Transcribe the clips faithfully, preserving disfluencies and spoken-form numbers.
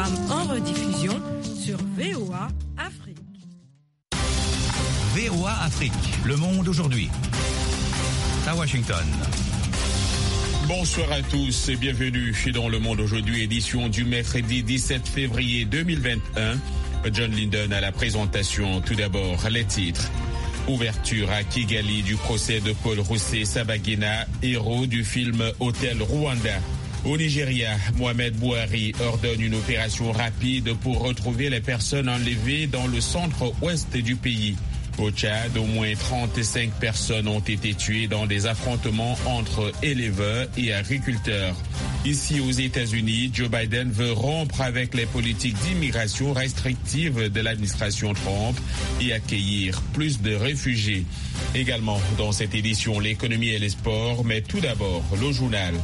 programme en rediffusion sur V O A Afrique. V O A Afrique, le monde aujourd'hui. À Washington. Bonsoir à tous et bienvenue dans Le Monde aujourd'hui, édition du mercredi dix-sept février deux mille vingt et un. John Linden à la présentation. Tout d'abord, les titres. Ouverture à Kigali du procès de Paul Rusesabagina, héros du film Hôtel Rwanda. Au Nigeria, Mohamed Bouhari ordonne une opération rapide pour retrouver les personnes enlevées dans le centre-ouest du pays. Au Tchad, au moins trente-cinq personnes ont été tuées dans des affrontements entre éleveurs et agriculteurs. Ici aux États-Unis, Joe Biden veut rompre avec les politiques d'immigration restrictives de l'administration Trump et accueillir plus de réfugiés. Également dans cette édition, l'économie et les sports, mais tout d'abord, le journal.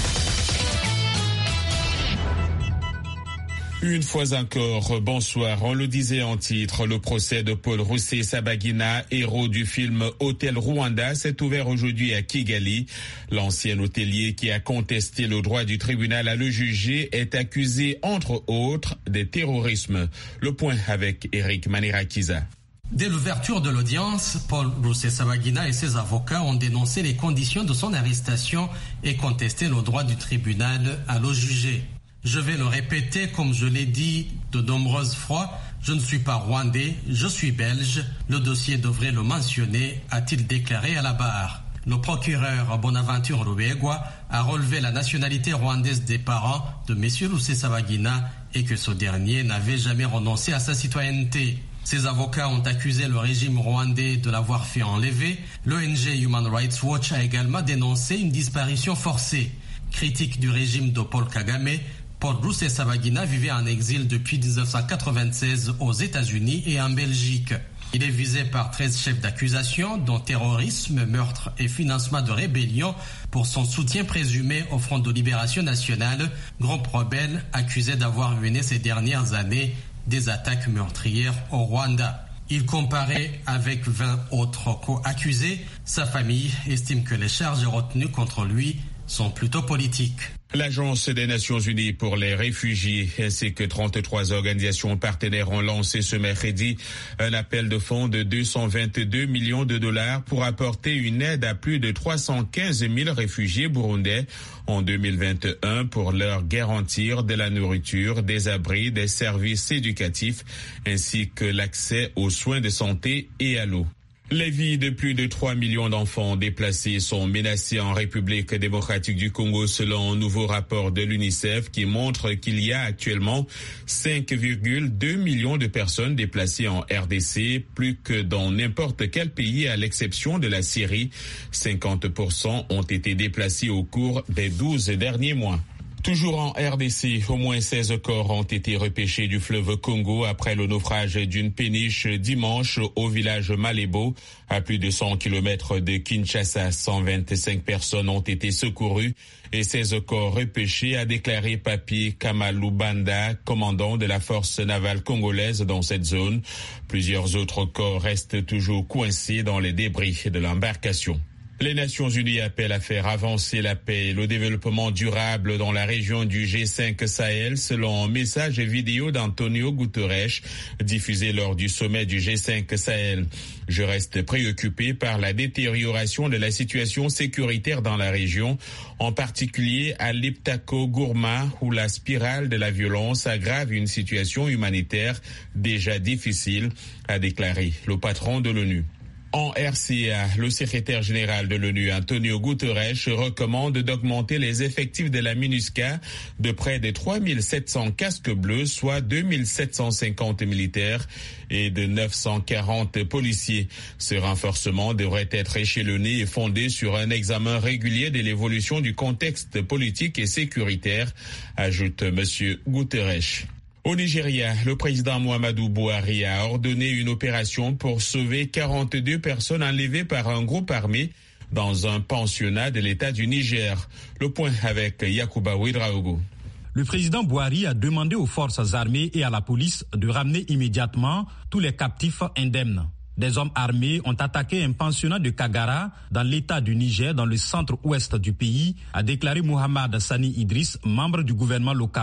Une fois encore, bonsoir. On le disait en titre, le procès de Paul Rusesabagina, héros du film Hôtel Rwanda, s'est ouvert aujourd'hui à Kigali. L'ancien hôtelier qui a contesté le droit du tribunal à le juger est accusé, entre autres, de terrorisme. Le point avec Eric Manirakiza. Dès l'ouverture de l'audience, Paul Rusesabagina et ses avocats ont dénoncé les conditions de son arrestation et contesté le droit du tribunal à le juger. Je vais le répéter comme je l'ai dit de nombreuses fois, je ne suis pas rwandais, je suis belge. Le dossier devrait le mentionner, a-t-il déclaré à la barre. Le procureur Bonaventure Rubegwa a relevé la nationalité rwandaise des parents de M. Rusesabagina et que ce dernier n'avait jamais renoncé à sa citoyenneté. Ses avocats ont accusé le régime rwandais de l'avoir fait enlever. L'O N G Human Rights Watch a également dénoncé une disparition forcée. Critique du régime de Paul Kagame, Paul Rusesabagina vivait en exil depuis dix-neuf cent quatre-vingt-seize aux États-Unis et en Belgique. Il est visé par treize chefs d'accusation, dont terrorisme, meurtre et financement de rébellion, pour son soutien présumé au Front de Libération Nationale, groupe rebelle accusé d'avoir mené ces dernières années des attaques meurtrières au Rwanda. Il comparaît avec vingt autres co-accusés. Sa famille estime que les charges retenues contre lui sont plutôt politiques. L'Agence des Nations Unies pour les réfugiés ainsi que trente-trois organisations partenaires ont lancé ce mercredi un appel de fonds de deux cent vingt-deux millions de dollars pour apporter une aide à plus de trois cent quinze mille réfugiés burundais en deux mille vingt et un pour leur garantir de la nourriture, des abris, des services éducatifs ainsi que l'accès aux soins de santé et à l'eau. Les vies de plus de trois millions d'enfants déplacés sont menacées en République démocratique du Congo selon un nouveau rapport de l'UNICEF qui montre qu'il y a actuellement cinq virgule deux millions de personnes déplacées en R D C, plus que dans n'importe quel pays à l'exception de la Syrie. cinquante pour cent ont été déplacés au cours des douze derniers mois. Toujours en R D C, au moins seize corps ont été repêchés du fleuve Congo après le naufrage d'une péniche dimanche au village Malebo, à plus de cent kilomètres de Kinshasa. cent vingt-cinq personnes ont été secourues et seize corps repêchés, a déclaré Papi Kamalubanda, commandant de la force navale congolaise dans cette zone. Plusieurs autres corps restent toujours coincés dans les débris de l'embarcation. Les Nations Unies appellent à faire avancer la paix et le développement durable dans la région du G cinq Sahel selon un message vidéo d'Antonio Guterres diffusé lors du sommet du G cinq Sahel. Je reste préoccupé par la détérioration de la situation sécuritaire dans la région, en particulier à Liptako-Gourma où la spirale de la violence aggrave une situation humanitaire déjà difficile, a déclaré le patron de l'ONU. En R C A, le secrétaire général de l'ONU, Antonio Guterres, recommande d'augmenter les effectifs de la MINUSCA de près de trois mille sept cents casques bleus, soit deux mille sept cent cinquante militaires et de neuf cent quarante policiers. Ce renforcement devrait être échelonné et fondé sur un examen régulier de l'évolution du contexte politique et sécuritaire, ajoute M. Guterres. Au Nigeria, le président Muhammadu Bouhari a ordonné une opération pour sauver quarante-deux personnes enlevées par un groupe armé dans un pensionnat de l'État du Niger. Le point avec Yacouba Ouedraogo. Le président Bouhari a demandé aux forces armées et à la police de ramener immédiatement tous les captifs indemnes. Des hommes armés ont attaqué un pensionnat de Kagara dans l'État du Niger, dans le centre-ouest du pays, a déclaré Mohamed Sani Idriss, membre du gouvernement local.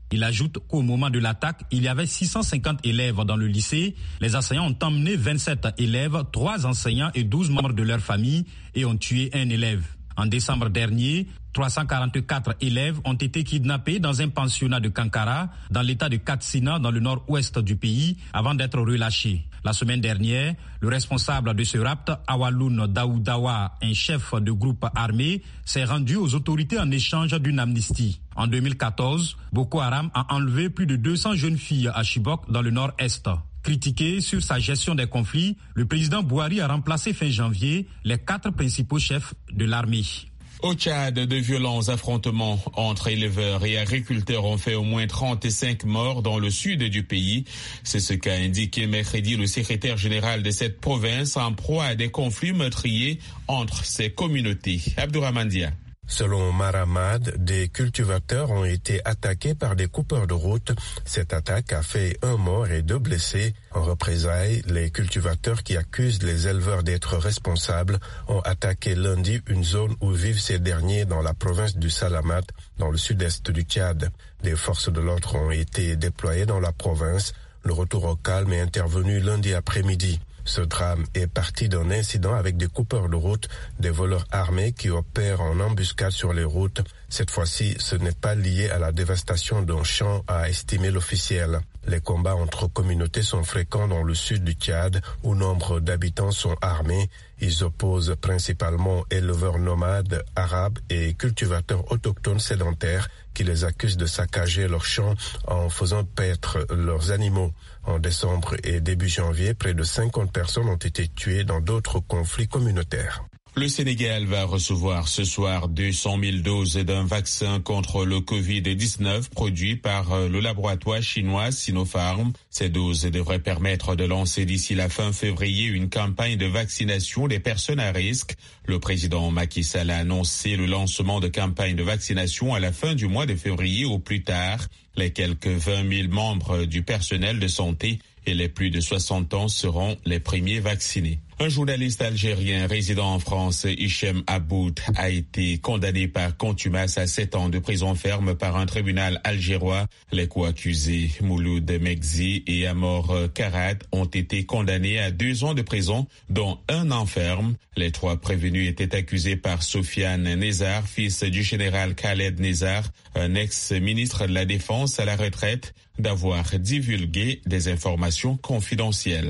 Il ajoute qu'au moment de l'attaque, il y avait six cent cinquante élèves dans le lycée. Les assaillants ont emmené vingt-sept élèves, trois enseignants et douze membres de leur famille et ont tué un élève. En décembre dernier, trois cent quarante-quatre élèves ont été kidnappés dans un pensionnat de Kankara, dans l'état de Katsina, dans le nord-ouest du pays, avant d'être relâchés. La semaine dernière, le responsable de ce rapt, Awaloun Daoudawa, un chef de groupe armé, s'est rendu aux autorités en échange d'une amnistie. En deux mille quatorze, Boko Haram a enlevé plus de deux cents jeunes filles à Chibok, dans le nord-est. Critiqué sur sa gestion des conflits, le président Bouhari a remplacé fin janvier les quatre principaux chefs de l'armée. Au Tchad, de violents affrontements entre éleveurs et agriculteurs ont fait au moins trente-cinq morts dans le sud du pays. C'est ce qu'a indiqué mercredi le secrétaire général de cette province en proie à des conflits meurtriers entre ces communautés. Abdourahmane Dia. Selon Maramad, des cultivateurs ont été attaqués par des coupeurs de route. Cette attaque a fait un mort et deux blessés. En représailles, les cultivateurs qui accusent les éleveurs d'être responsables ont attaqué lundi une zone où vivent ces derniers dans la province du Salamat, dans le sud-est du Tchad. Des forces de l'ordre ont été déployées dans la province. Le retour au calme est intervenu lundi après-midi. Ce drame est parti d'un incident avec des coupeurs de route, des voleurs armés qui opèrent en embuscade sur les routes. Cette fois-ci, ce n'est pas lié à la dévastation d'un champ, a estimé l'officiel. Les combats entre communautés sont fréquents dans le sud du Tchad, où nombre d'habitants sont armés. Ils opposent principalement éleveurs nomades, arabes et cultivateurs autochtones sédentaires qui les accusent de saccager leurs champs en faisant paître leurs animaux. En décembre et début janvier, près de cinquante personnes ont été tuées dans d'autres conflits communautaires. Le Sénégal va recevoir ce soir deux cent mille doses d'un vaccin contre le covid dix-neuf produit par le laboratoire chinois Sinopharm. Ces doses devraient permettre de lancer d'ici la fin février une campagne de vaccination des personnes à risque. Le président Macky Sall a annoncé le lancement de campagnes de vaccination à la fin du mois de février au plus tard. Les quelques vingt mille membres du personnel de santé et les plus de soixante ans seront les premiers vaccinés. Un journaliste algérien résidant en France, Hichem Aboud, a été condamné par contumace à sept ans de prison ferme par un tribunal algérois. Les co-accusés Mouloud Megzi et Amor Karad ont été condamnés à deux ans de prison, dont un an ferme. Les trois prévenus étaient accusés par Sofiane Nezar, fils du général Khaled Nezar, un ex-ministre de la Défense à la retraite, d'avoir divulgué des informations confidentielles.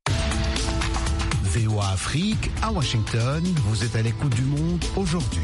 V O A Afrique, à Washington, vous êtes à l'écoute du monde aujourd'hui.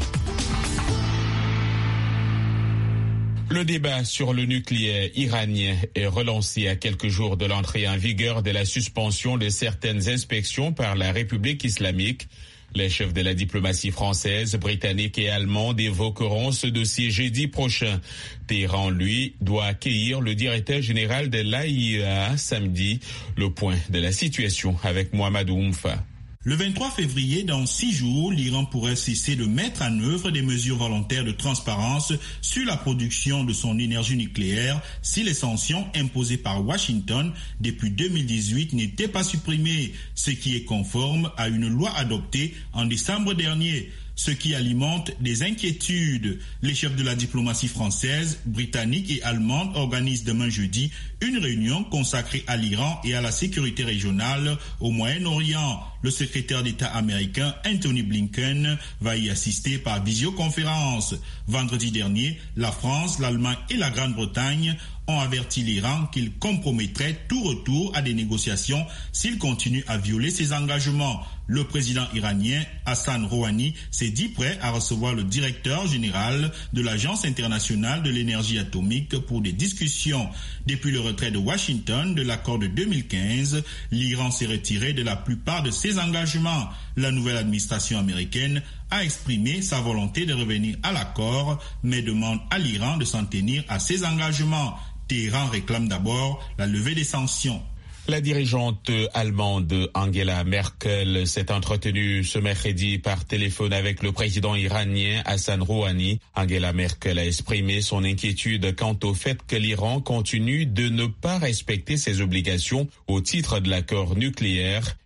Le débat sur le nucléaire iranien est relancé à quelques jours de l'entrée en vigueur de la suspension de certaines inspections par la République islamique. Les chefs de la diplomatie française, britannique et allemande évoqueront ce dossier jeudi prochain. Téhéran, lui, doit accueillir le directeur général de l'A I E A samedi. Le point de la situation avec Mohamed Oumfa. Le vingt-trois février, dans six jours, l'Iran pourrait cesser de mettre en œuvre des mesures volontaires de transparence sur la production de son énergie nucléaire si les sanctions imposées par Washington depuis deux mille dix-huit n'étaient pas supprimées, ce qui est conforme à une loi adoptée en décembre dernier. Ce qui alimente des inquiétudes. Les chefs de la diplomatie française, britannique et allemande organisent demain jeudi une réunion consacrée à l'Iran et à la sécurité régionale au Moyen-Orient. Le secrétaire d'État américain Anthony Blinken va y assister par visioconférence. Vendredi dernier, la France, l'Allemagne et la Grande-Bretagne ont averti l'Iran qu'il compromettrait tout retour à des négociations s'il continue à violer ses engagements. Le président iranien Hassan Rouhani s'est dit prêt à recevoir le directeur général de l'Agence internationale de l'énergie atomique pour des discussions. Depuis le retrait de Washington de l'accord de deux mille quinze, l'Iran s'est retiré de la plupart de ses engagements. La nouvelle administration américaine a exprimé sa volonté de revenir à l'accord, mais demande à l'Iran de s'en tenir à ses engagements. Téhéran réclame d'abord la levée des sanctions. La dirigeante allemande Angela Merkel s'est entretenue ce mercredi par téléphone avec le président iranien Hassan Rouhani. Angela Merkel a exprimé son inquiétude quant au fait que l'Iran continue de ne pas respecter ses obligations au titre de l'accord nucléaire.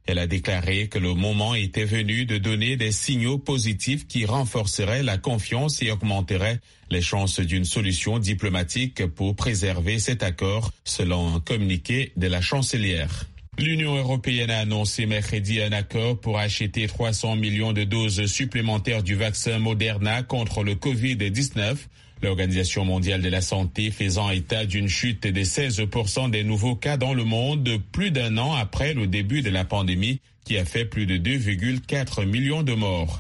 Elle a déclaré que le moment était venu de donner des signaux positifs qui renforceraient la confiance et augmenteraient les chances d'une solution diplomatique pour préserver cet accord, selon un communiqué de la chancelière. L'Union européenne a annoncé mercredi un accord pour acheter trois cents millions de doses supplémentaires du vaccin Moderna contre le covid dix-neuf. L'Organisation mondiale de la santé faisant état d'une chute de seize pour cent des nouveaux cas dans le monde plus d'un an après le début de la pandémie qui a fait plus de deux virgule quatre millions de morts.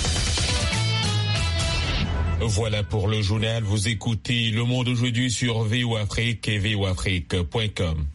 Voilà pour le journal. Vous écoutez Le Monde aujourd'hui sur V O Afrique et V O Afrique point com.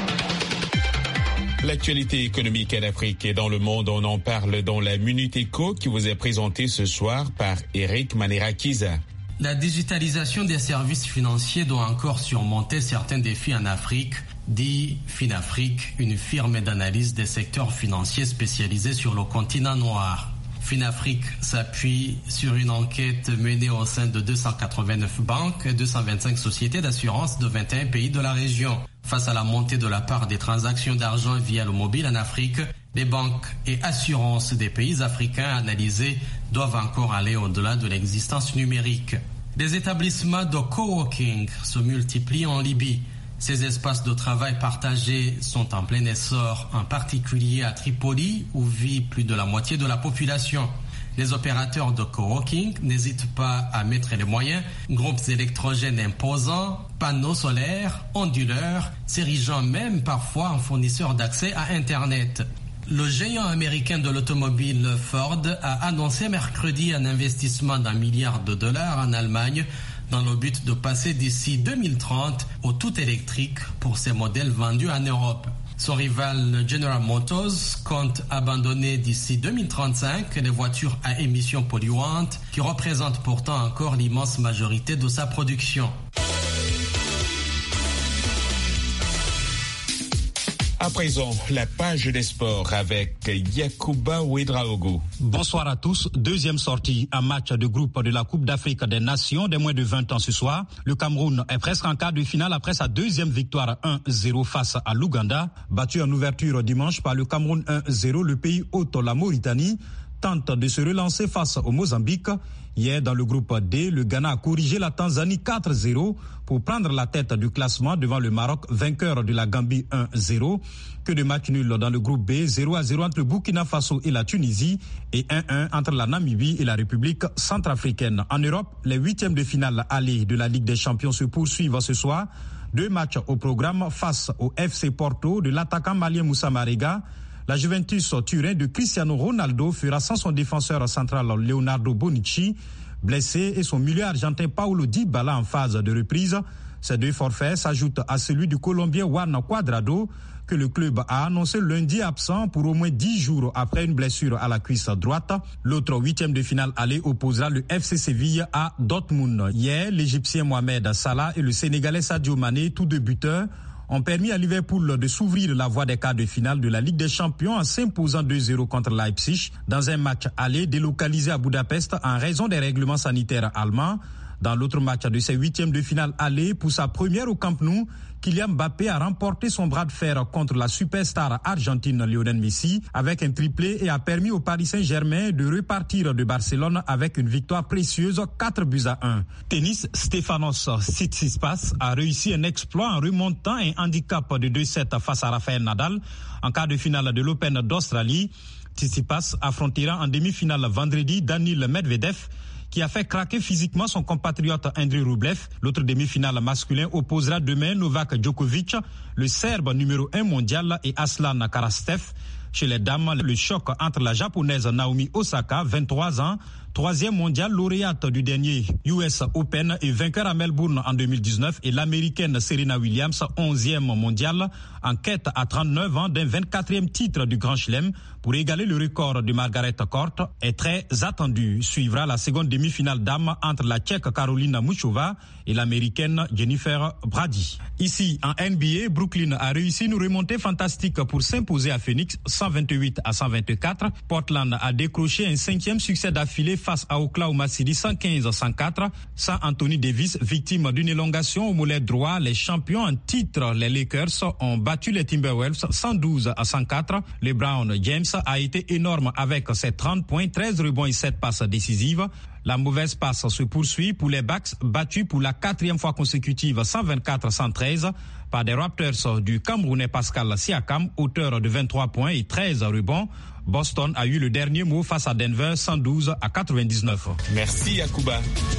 L'actualité économique en Afrique et dans le monde, on en parle dans la Minute Éco qui vous est présentée ce soir par Eric Manirakiza. La digitalisation des services financiers doit encore surmonter certains défis en Afrique, dit Finafrique, une firme d'analyse des secteurs financiers spécialisée sur le continent noir. Finafrique s'appuie sur une enquête menée au sein de deux cent quatre-vingt-neuf banques et deux cent vingt-cinq sociétés d'assurance de vingt et un pays de la région. Face à la montée de la part des transactions d'argent via le mobile en Afrique, les banques et assurances des pays africains analysés doivent encore aller au-delà de l'existence numérique. Des établissements de coworking se multiplient en Libye. Ces espaces de travail partagés sont en plein essor, en particulier à Tripoli, où vit plus de la moitié de la population. Les opérateurs de coworking n'hésitent pas à mettre les moyens, groupes électrogènes imposants, panneaux solaires, onduleurs, s'érigeant même parfois en fournisseurs d'accès à Internet. Le géant américain de l'automobile Ford a annoncé mercredi un investissement d'un milliard de dollars en Allemagne dans le but de passer d'ici deux mille trente au tout électrique pour ses modèles vendus en Europe. Son rival General Motors compte abandonner d'ici deux mille trente-cinq les voitures à émissions polluantes qui représentent pourtant encore l'immense majorité de sa production. À présent, la page des sports avec Yacouba Ouedraogo. Bonsoir à tous. Deuxième sortie en match de groupe de la Coupe d'Afrique des Nations des moins de vingt ans ce soir. Le Cameroun est presque en quart de finale après sa deuxième victoire un zéro face à l'Ouganda. Battu en ouverture dimanche par le Cameroun un zéro, le pays hôte, la Mauritanie, tente de se relancer face au Mozambique. Hier, dans le groupe D, le Ghana a corrigé la Tanzanie quatre zéro pour prendre la tête du classement devant le Maroc, vainqueur de la Gambie un zéro. Que de matchs nuls dans le groupe B, zéro à zéro entre le Burkina Faso et la Tunisie et un un entre la Namibie et la République centrafricaine. En Europe, les huitièmes de finale aller de la Ligue des Champions se poursuivent ce soir. Deux matchs au programme face au F C Porto de l'attaquant malien Moussa Marega. La Juventus Turin de Cristiano Ronaldo fera sans son défenseur central Leonardo Bonucci, blessé, et son milieu argentin Paulo Dybala en phase de reprise. Ces deux forfaits s'ajoutent à celui du Colombien Juan Cuadrado, que le club a annoncé lundi absent pour au moins dix jours après une blessure à la cuisse droite. L'autre huitième de finale aller opposera le F C Séville à Dortmund. Hier, l'Égyptien Mohamed Salah et le Sénégalais Sadio Mané, tous deux buteurs, ont permis à Liverpool de s'ouvrir la voie des quarts de finale de la Ligue des Champions en s'imposant deux zéro contre Leipzig dans un match aller délocalisé à Budapest en raison des règlements sanitaires allemands. Dans l'autre match de ces huitièmes de finale aller, pour sa première au Camp Nou, Kylian Mbappé a remporté son bras de fer contre la superstar argentine Lionel Messi avec un triplé et a permis au Paris Saint-Germain de repartir de Barcelone avec une victoire précieuse, quatre buts à un. Tennis, Stefanos Tsitsipas a réussi un exploit en remontant un handicap de deux sept face à Rafael Nadal en quart de finale de l'Open d'Australie. Tsitsipas affrontera en demi-finale vendredi Daniil Medvedev, qui a fait craquer physiquement son compatriote Andrei Rublev. L'autre demi-finale masculin opposera demain Novak Djokovic, le Serbe numéro un mondial, et Aslan Karastev. Chez les dames, le choc entre la japonaise Naomi Osaka, vingt-trois ans, troisième mondiale, lauréate du dernier U S Open et vainqueur à Melbourne en deux mille dix-neuf, et l'américaine Serena Williams, onzième mondiale, en quête à trente-neuf ans d'un vingt-quatrième titre du Grand Chelem pour égaler le record de Margaret Court, est très attendue. Suivra la seconde demi-finale dames entre la Tchèque Karolina Muchova et l'américaine Jennifer Brady. Ici, en N B A, Brooklyn a réussi une remontée fantastique pour s'imposer à Phoenix cent vingt-huit à cent vingt-quatre. Portland a décroché un cinquième succès d'affilée face à Oklahoma City cent quinze à cent quatre. Sans Anthony Davis, victime d'une élongation au mollet droit, les champions en titre, les Lakers, ont battu les Timberwolves cent douze à cent quatre. LeBron James a été énorme avec ses trente points, treize rebonds et sept passes décisives. La mauvaise passe se poursuit pour les Bucks, battus pour la quatrième fois consécutive cent vingt-quatre à cent treize par des Raptors du Camerounais Pascal Siakam, auteur de vingt-trois points et treize rebonds. Boston a eu le dernier mot face à Denver, cent douze à quatre-vingt-dix-neuf. Merci Yacouba.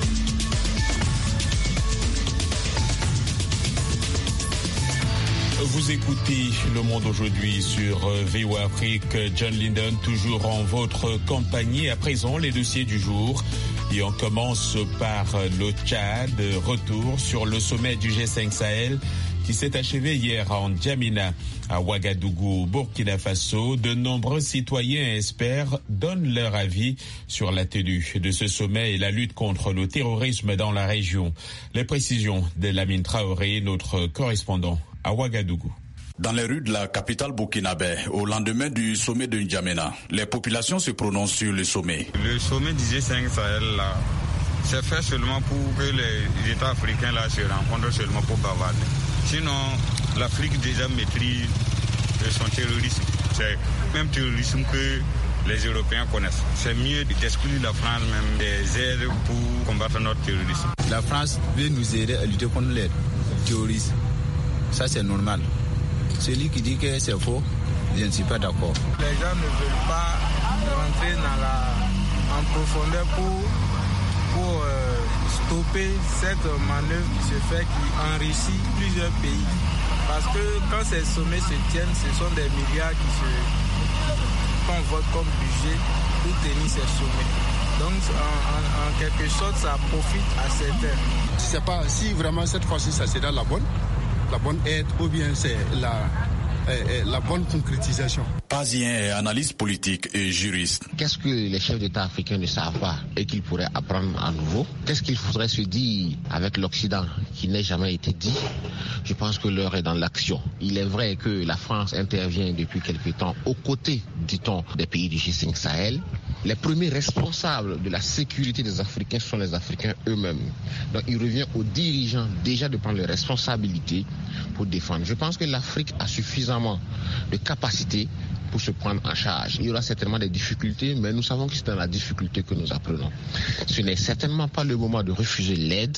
Vous écoutez Le Monde aujourd'hui sur V O A Afrique. John Linden, toujours en votre compagnie. À présent, les dossiers du jour. Et on commence par le Tchad. Retour sur le sommet du G cinq Sahel qui s'est achevé hier à N'Djamena, à Ouagadougou, Burkina Faso. De nombreux citoyens experts donnent leur avis sur la tenue de ce sommet et la lutte contre le terrorisme dans la région. Les précisions de Lamine Traoré, notre correspondant à Ouagadougou. Dans les rues de la capitale burkinabé, au lendemain du sommet de N'Djamena, les populations se prononcent sur le sommet. Le sommet du G cinq Sahel, là, c'est fait seulement pour que les États africains là, se rencontrent seulement pour bavarder. Sinon, l'Afrique déjà maîtrise son terrorisme. C'est le même terrorisme que les Européens connaissent. C'est mieux d'exclure la France même des aides pour combattre notre terrorisme. La France veut nous aider à lutter contre les terroristes. Ça, c'est normal. Celui qui dit que c'est faux, je ne suis pas d'accord. Les gens ne veulent pas rentrer dans la, en profondeur pour, pour euh, stopper cette manœuvre qui se fait, qui enrichit plusieurs pays. Parce que quand ces sommets se tiennent, ce sont des milliards qui se qu'on vote comme budget pour tenir ces sommets. Donc, en, en, en quelque sorte, ça profite à certains. Je ne sais pas si vraiment cette fois-ci, ça sera la bonne. La bonne aide ou bien c'est la, euh, la bonne concrétisation. Pazien est analyste politique et juriste. Qu'est-ce que les chefs d'État africains ne savent pas et qu'ils pourraient apprendre à nouveau? Qu'est-ce qu'il faudrait se dire avec l'Occident qui n'a jamais été dit? Je pense que l'heure est dans l'action. Il est vrai que la France intervient depuis quelque temps aux côtés, dit-on, des pays du G cinq Sahel. Les premiers responsables de la sécurité des Africains sont les Africains eux-mêmes. Donc il revient aux dirigeants déjà de prendre les responsabilités pour défendre. Je pense que l'Afrique a suffisamment de capacités pour se prendre en charge. Il y aura certainement des difficultés, mais nous savons que c'est dans la difficulté que nous apprenons. Ce n'est certainement pas le moment de refuser l'aide.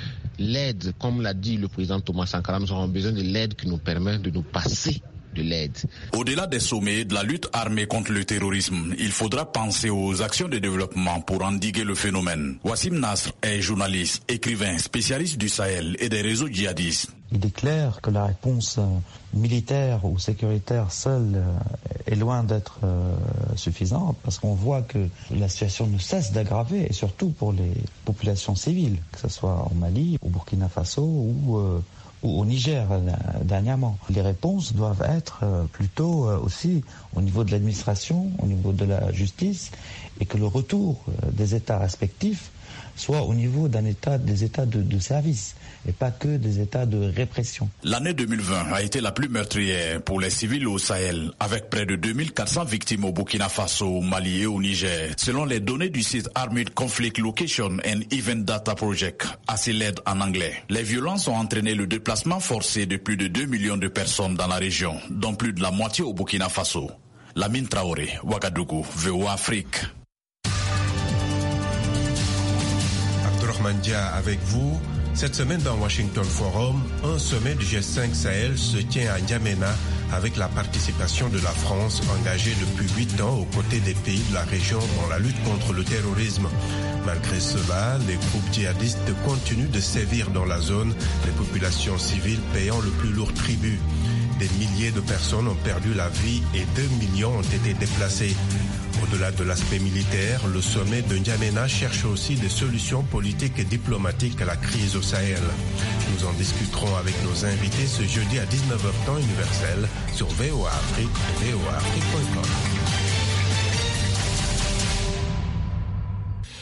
L'aide, comme l'a dit le président Thomas Sankara, nous avons besoin de l'aide qui nous permet de nous passer de l'aide. Au-delà des sommets de la lutte armée contre le terrorisme, il faudra penser aux actions de développement pour endiguer le phénomène. Wassim Nasr est journaliste, écrivain, spécialiste du Sahel et des réseaux djihadistes. Il est clair que la réponse militaire ou sécuritaire seule est loin d'être euh, suffisante parce qu'on voit que la situation ne cesse d'aggraver et surtout pour les populations civiles, que ce soit en Mali, au Burkina Faso ou euh, ou au Niger dernièrement. Les réponses doivent être plutôt aussi au niveau de l'administration, au niveau de la justice, et que le retour des États respectifs soit au niveau d'un état, des États de, de service et pas que des États de répression. L'année deux mille vingt a été la plus meurtrière pour les civils au Sahel, avec près de deux mille quatre cents victimes au Burkina Faso, au Mali et au Niger, selon les données du site Armed Conflict Location and Event Data Project, A C L E D en anglais. Les violences ont entraîné le déplacement forcé de plus de deux millions de personnes dans la région, dont plus de la moitié au Burkina Faso. Lamine Traoré, Ouagadougou, V O A Afrique. Mandia avec vous. Cette semaine dans Washington Forum, un sommet du G cinq Sahel se tient à N'Djamena avec la participation de la France engagée depuis huit ans aux côtés des pays de la région dans la lutte contre le terrorisme. Malgré cela, les groupes djihadistes continuent de sévir dans la zone, les populations civiles payant le plus lourd tribut. Des milliers de personnes ont perdu la vie et deux millions ont été déplacés. Au-delà de l'aspect militaire, le sommet de N'Djamena cherche aussi des solutions politiques et diplomatiques à la crise au Sahel. Nous en discuterons avec nos invités ce jeudi à dix-neuf heures temps universel sur V O A Afrique et V O A Afrique point com.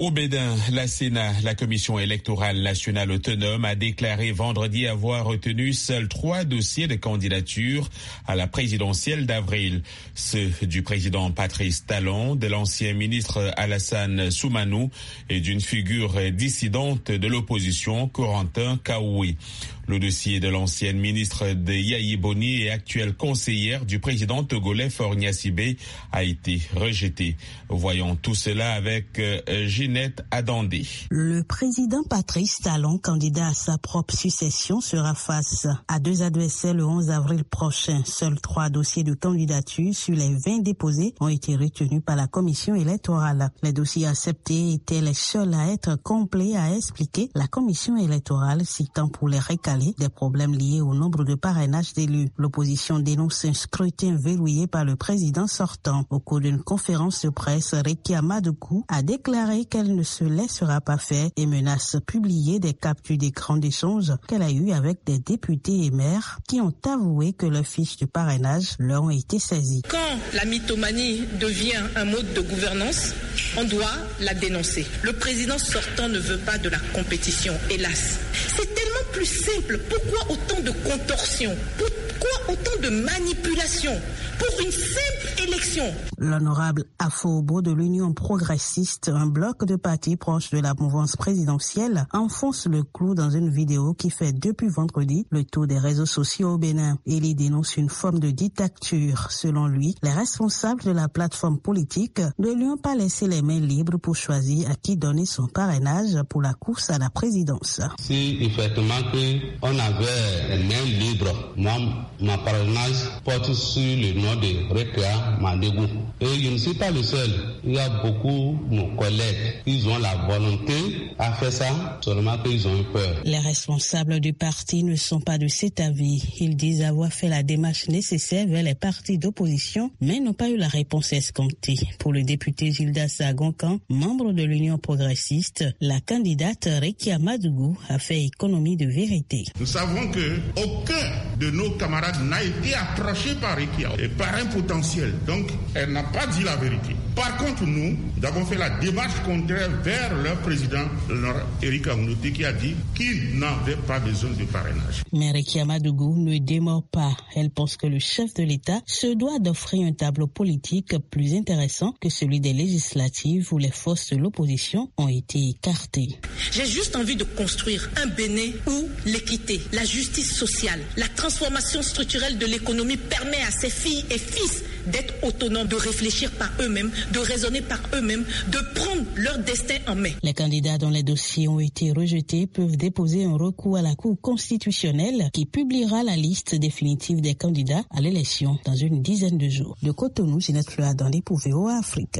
Au Bénin, la Sénat, la Commission électorale nationale autonome, a déclaré vendredi avoir retenu seuls trois dossiers de candidature à la présidentielle d'avril. Ceux du président Patrice Talon, de l'ancien ministre Alassane Soumanou et d'une figure dissidente de l'opposition, Corentin Kaoui. Le dossier de l'ancienne ministre de Yayi Boni et actuelle conseillère du président togolais Faure Gnassingbé a été rejeté. Voyons tout cela avec euh, Ginette Adandé. Le président Patrice Talon, candidat à sa propre succession, sera face à deux adversaires le onze avril prochain. Seuls trois dossiers de candidature sur les vingt déposés ont été retenus par la commission électorale. Les dossiers acceptés étaient les seuls à être complets, a expliqué la commission électorale, citant pour les récalés des problèmes liés au nombre de parrainages d'élus. L'opposition dénonce un scrutin verrouillé par le président sortant. Au cours d'une conférence de presse, Rekia Madougou a déclaré qu'elle ne se laissera pas faire et menace publier des captures d'écran d'échanges qu'elle a eues avec des députés et maires qui ont avoué que leurs fiches de parrainage leur ont été saisies. Quand la mythomanie devient un mode de gouvernance, on doit la dénoncer. Le président sortant ne veut pas de la compétition, hélas. C'est tellement plus simple. Pourquoi autant de contorsions? Pourquoi autant de manipulations pour une simple élection? L'honorable Afobo de l'Union progressiste, un bloc de partis proches de la mouvance présidentielle, enfonce le clou dans une vidéo qui fait depuis vendredi le tour des réseaux sociaux au Bénin. Il y dénonce une forme de dictature. Selon lui, les responsables de la plateforme politique ne lui ont pas laissé les mains libres pour choisir à qui donner son parrainage pour la course à la présidence. Si effectivement qu'on avait les mains libres, moi, mon parrainage porte sur le nom de Rekia Madougou. Et je ne suis pas le seul. Il y a beaucoup de nos collègues. Ils ont la volonté à faire ça, seulement qu'ils ont eu peur. Les responsables du parti ne sont pas de cet avis. Ils disent avoir fait la démarche nécessaire vers les partis d'opposition, mais n'ont pas eu la réponse escomptée. Pour le député Gildas Agoncan, membre de l'Union progressiste, la candidate Rekia Madougou a fait économie de vérité. Nous savons que aucun de nos camarades n'a été approché par Rekia et par un potentiel. Donc, elle n'a pas dit la vérité. Par contre, nous, nous avons fait la démarche contraire vers leur président, Éric Aounouté, qui a dit qu'il n'avait pas besoin de parrainage. Mais Rekia Madougou ne démord pas. Elle pense que le chef de l'État se doit d'offrir un tableau politique plus intéressant que celui des législatives où les forces de l'opposition ont été écartées. J'ai juste envie de construire un Bénin où l'équité, la justice sociale, la transformation structurelle de l'économie permet à ses filles et fils d'être autonomes, de réfléchir par eux-mêmes, de raisonner par eux-mêmes, de prendre leur destin en main. Les candidats dont les dossiers ont été rejetés peuvent déposer un recours à la Cour constitutionnelle qui publiera la liste définitive des candidats à l'élection dans une dizaine de jours. De Cotonou, Ginette Floadandé pour V O A Afrique.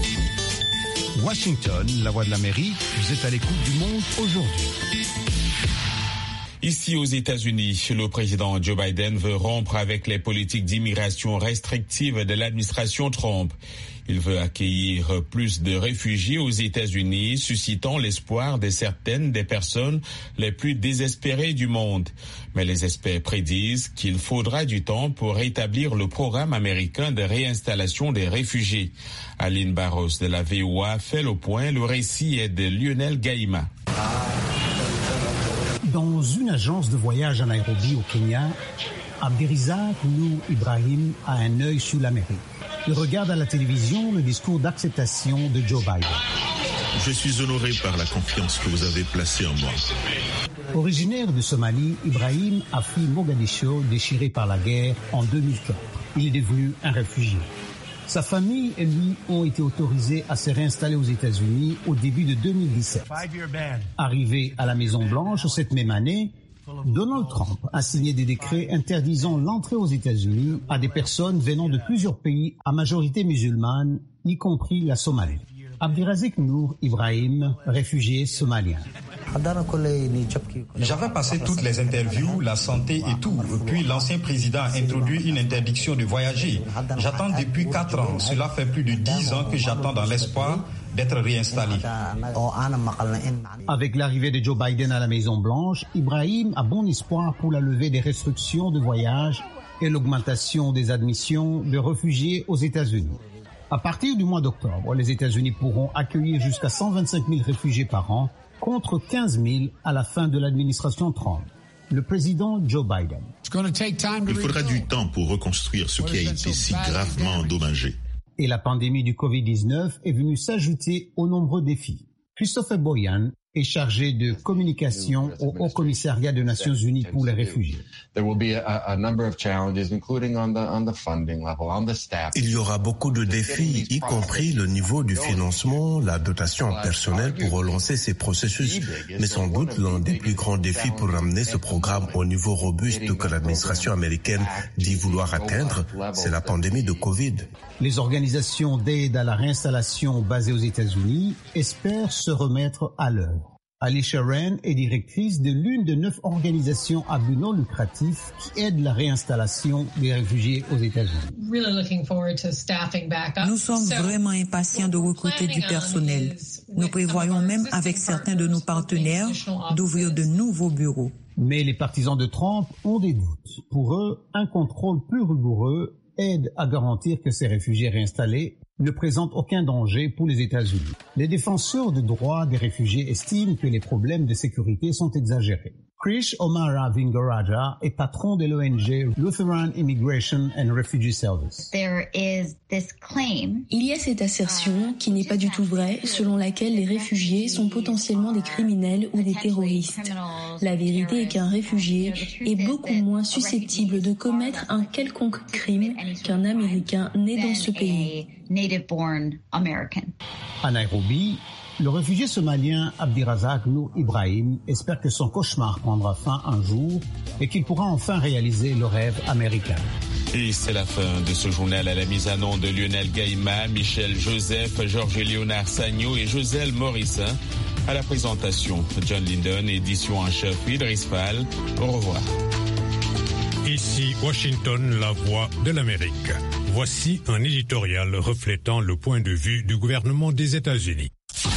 Washington, la voix de l'Amérique, vous êtes à l'écoute du monde aujourd'hui. Ici aux États-Unis, le président Joe Biden veut rompre avec les politiques d'immigration restrictives de l'administration Trump. Il veut accueillir plus de réfugiés aux États-Unis, suscitant l'espoir de certaines des personnes les plus désespérées du monde. Mais les experts prédisent qu'il faudra du temps pour rétablir le programme américain de réinstallation des réfugiés. Aline Barros de la V O A fait le point. Le récit est de Lionel Gaïma. Dans une agence de voyage à Nairobi, au Kenya, Abdirizak Nour Ibrahim a un œil sur l'Amérique. Il regarde à la télévision le discours d'acceptation de Joe Biden. Je suis honoré par la confiance que vous avez placée en moi. Originaire de Somalie, Ibrahim a fui Mogadiscio, déchiré par la guerre, en deux mille quatre. Il est devenu un réfugié. Sa famille et lui ont été autorisés à se réinstaller aux États-Unis au début de deux mille dix-sept. Arrivé à la Maison-Blanche cette même année, Donald Trump a signé des décrets interdisant l'entrée aux États-Unis à des personnes venant de plusieurs pays à majorité musulmane, y compris la Somalie. Abdirazak Nour Ibrahim, réfugié somalien. J'avais passé toutes les interviews, la santé et tout. Puis l'ancien président a introduit une interdiction de voyager. J'attends depuis quatre ans. Cela fait plus de dix ans que j'attends dans l'espoir d'être réinstallé. Avec l'arrivée de Joe Biden à la Maison-Blanche, Ibrahim a bon espoir pour la levée des restrictions de voyage et l'augmentation des admissions de réfugiés aux États-Unis. À partir du mois d'octobre, les États-Unis pourront accueillir jusqu'à cent vingt-cinq mille réfugiés par an, contre quinze mille à la fin de l'administration Trump. Le président Joe Biden. Il faudra du temps pour reconstruire ce qui a été si gravement endommagé. Et la pandémie du covid dix-neuf est venue s'ajouter aux nombreux défis. Christopher Boyan est chargé de communication au Haut Commissariat des Nations Unies pour les réfugiés. Il y aura beaucoup de défis, y compris le niveau du financement, la dotation en personnel pour relancer ces processus. Mais sans doute, l'un des plus grands défis pour ramener ce programme au niveau robuste que l'administration américaine dit vouloir atteindre, c'est la pandémie de Covid. Les organisations d'aide à la réinstallation basées aux États-Unis espèrent se remettre à l'œuvre. Alicia Wren est directrice de l'une de neuf organisations à but non lucratif qui aident la réinstallation des réfugiés aux États-Unis. Nous sommes vraiment impatients de recruter du personnel. Nous prévoyons même avec certains de nos partenaires d'ouvrir de nouveaux bureaux. Mais les partisans de Trump ont des doutes. Pour eux, un contrôle plus rigoureux aide à garantir que ces réfugiés réinstallés ne présentent aucun danger pour les États-Unis. Les défenseurs des droits des réfugiés estiment que les problèmes de sécurité sont exagérés. Krish Omara Vingaraja est patron de l'O N G Lutheran Immigration and Refugee Service. There is this claim. Il y a cette assertion qui n'est pas du tout vraie, selon laquelle les réfugiés sont potentiellement des criminels ou des terroristes. La vérité est qu'un réfugié est beaucoup moins susceptible de commettre un quelconque crime qu'un Américain né dans ce pays. À Nairobi, le réfugié somalien Abdirazak Nour Ibrahim espère que son cauchemar prendra fin un jour et qu'il pourra enfin réaliser le rêve américain. Et c'est la fin de ce journal à la mise en onde de Lionel Gaïma, Michel Joseph, Georges-Léonard Sagno et Joselle Morissin. À la présentation, John Linden, édition en chef Idriss Fall. Au revoir. Ici Washington, la voix de l'Amérique. Voici un éditorial reflétant le point de vue du gouvernement des États-Unis.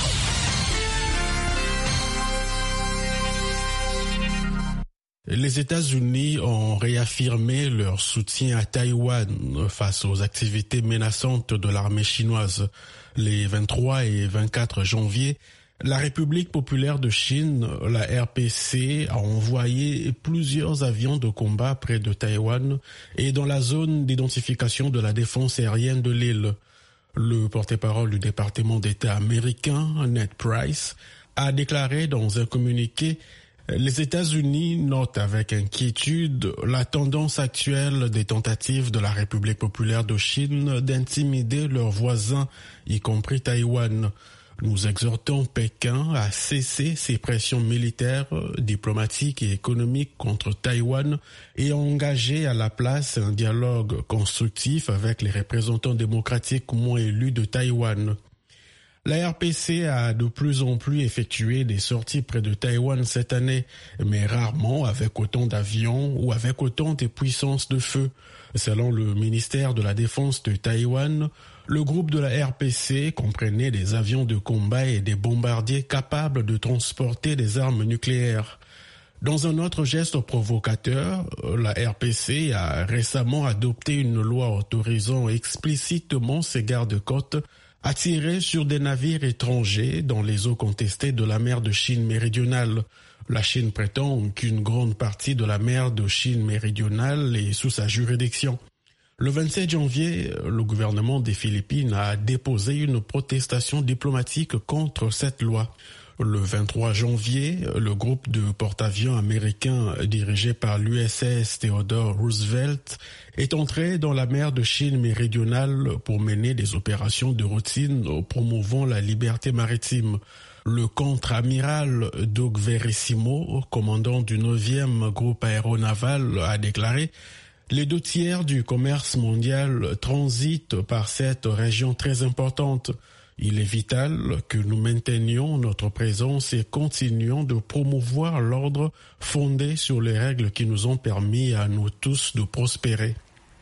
Les États-Unis ont réaffirmé leur soutien à Taïwan face aux activités menaçantes de l'armée chinoise. Les vingt-trois et vingt-quatre janvier, la République populaire de Chine, la R P C, a envoyé plusieurs avions de combat près de Taïwan et dans la zone d'identification de la défense aérienne de l'île. Le porte-parole du département d'État américain, Ned Price, a déclaré dans un communiqué: les États-Unis notent avec inquiétude la tendance actuelle des tentatives de la République populaire de Chine d'intimider leurs voisins, y compris Taïwan. Nous exhortons Pékin à cesser ses pressions militaires, diplomatiques et économiques contre Taïwan et à engager à la place un dialogue constructif avec les représentants démocratiquement élus de Taïwan. La R P C a de plus en plus effectué des sorties près de Taïwan cette année, mais rarement avec autant d'avions ou avec autant de puissances de feu. Selon le ministère de la Défense de Taïwan, le groupe de la R P C comprenait des avions de combat et des bombardiers capables de transporter des armes nucléaires. Dans un autre geste provocateur, la R P C a récemment adopté une loi autorisant explicitement ses gardes-côtes à tirer sur des navires étrangers dans les eaux contestées de la mer de Chine méridionale. La Chine prétend qu'une grande partie de la mer de Chine méridionale est sous sa juridiction. Le vingt-sept janvier, le gouvernement des Philippines a déposé une protestation diplomatique contre cette loi. Le vingt-trois janvier, le groupe de porte-avions américains dirigé par l'U S S Theodore Roosevelt est entré dans la mer de Chine méridionale pour mener des opérations de routine promouvant la liberté maritime. Le contre-amiral Doug Verissimo, commandant du neuvième groupe aéronaval, a déclaré: les deux tiers du commerce mondial transitent par cette région très importante. Il est vital que nous maintenions notre présence et continuions de promouvoir l'ordre fondé sur les règles qui nous ont permis à nous tous de prospérer.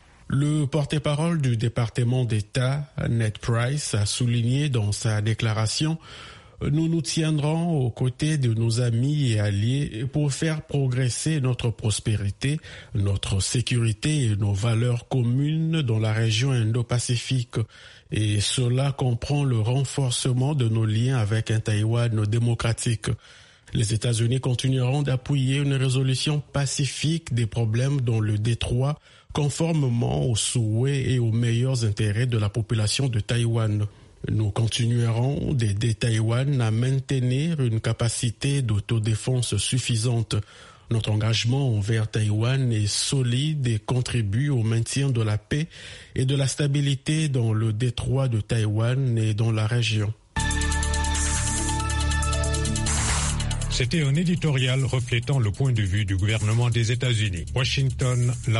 Le porte-parole du département d'État, Ned Price, a souligné dans sa déclaration: Nous nous tiendrons aux côtés de nos amis et alliés pour faire progresser notre prospérité, notre sécurité et nos valeurs communes dans la région Indo-Pacifique. Et cela comprend le renforcement de nos liens avec un Taïwan démocratique. Les États-Unis continueront d'appuyer une résolution pacifique des problèmes dans le détroit, conformément aux souhaits et aux meilleurs intérêts de la population de Taïwan. Nous continuerons d'aider Taïwan à maintenir une capacité d'autodéfense suffisante. Notre engagement envers Taïwan est solide et contribue au maintien de la paix et de la stabilité dans le détroit de Taïwan et dans la région. C'était un éditorial reflétant le point de vue du gouvernement des États-Unis. Washington, la